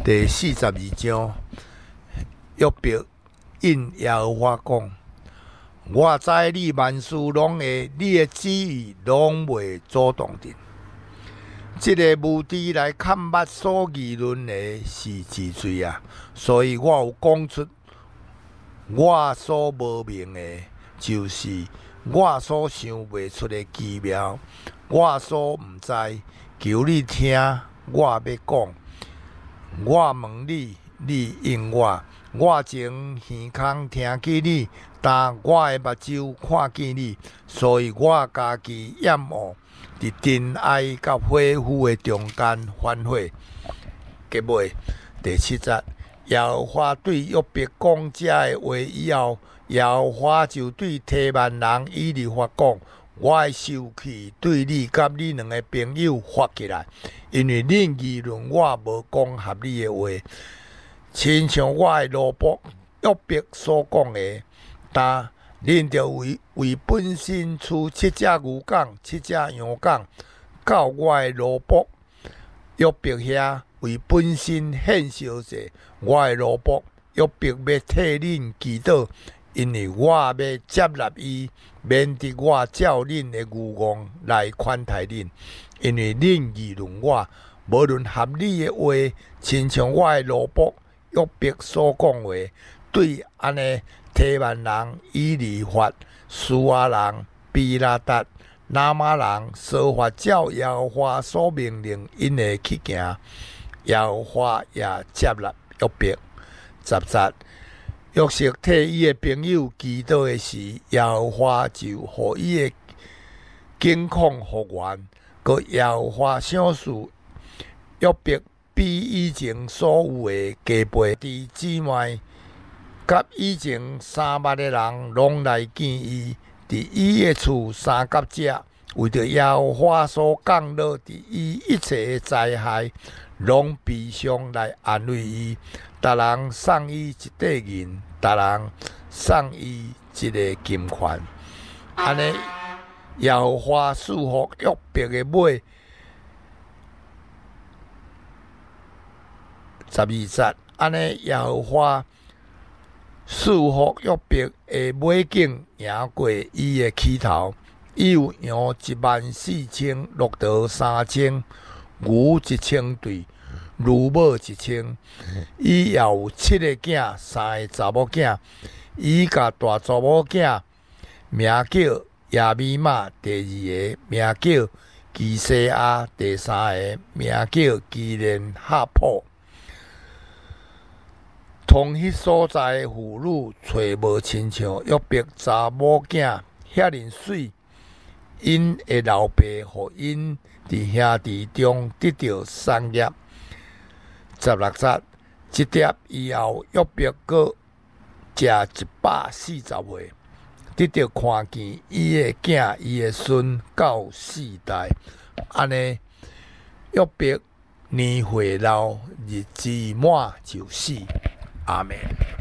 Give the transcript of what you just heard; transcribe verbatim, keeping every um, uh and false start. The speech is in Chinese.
第四十二章，约伯应耶和华讲：我知你万事拢会，你的旨意拢袂阻挡定。这个无知来看捌所议论的是治罪啊，所以我有讲出我所无明的，就是我所想袂出的奇妙，我所毋知，求你听我要讲。我问你，你应我。我前耳孔听见你，但我的目睭看见你，所以我家己仰望，伫真爱甲火虎的中间反悔。结尾第七节，耶和华对约伯讲这的话以后，耶和华就对提曼人以利法讲：我的受气对你甲你两个朋友发起来，因为恁议论我无讲合理的话。亲像我的罗卜约伯所讲的，但恁着为为本身出七只牛犅、七只羊犅，到我的罗卜约伯遐为本身献烧者。我的罗卜约伯要替恁祈祷，因为我要接纳伊，免得我照恁的愚妄来款待恁，因为恁议论我，无论合理的话，亲像我的罗卜约伯所讲话，对安尼提曼人以利法、苏亚人比拉达、拿马人说法，照耶和华所命令因的去行，耶和华也接纳约伯。十节，约瑟替伊的朋友祈祷的时，耶和华就互伊的境况复原，佮耶和华赏赐约伯比以前所有的加倍。弟姊妹甲以前三捌的人拢来见伊，伫伊的厝三角者，为着耶和华所降落伫伊一切的灾害，拢悲伤来安慰伊。逐人送伊一块银，逐人送伊一个金环。安尼，耶和华赐福约伯的尾。十二节，安尼耶和华赐福约伯的尾境赢过伊的起头。伊有羊一万四千，骆驼三千，牛一千对，驴母一千。伊也有七个囝，三个查某囝。伊甲大查某囝名叫亚米玛，第二个名叫基西亚，第三个名叫基连哈普。同迄所在的妇女找无亲像约伯查某囝遐尼水，因的老爸互因伫兄弟中得到产业。十六节，一碟以后，约伯阁食一百四十岁，得到看见伊的囝、伊的孙到四代。安尼，约伯年岁老，日子满就死。阿门。